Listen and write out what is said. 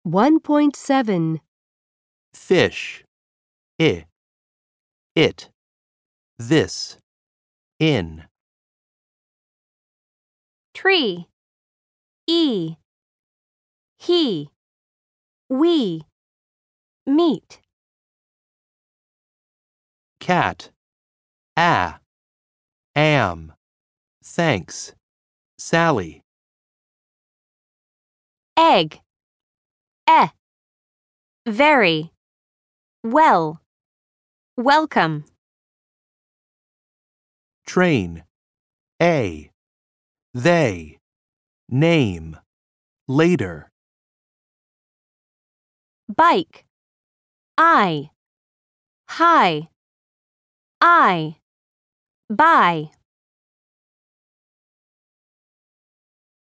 1.7. Fish. I. It. This. In. Tree. E. He. We. Meet. Cat. Am. Thanks. Sally. Egg. Very. Well. Welcome. Train. They. Name. Later. Bike. Hi. Buy.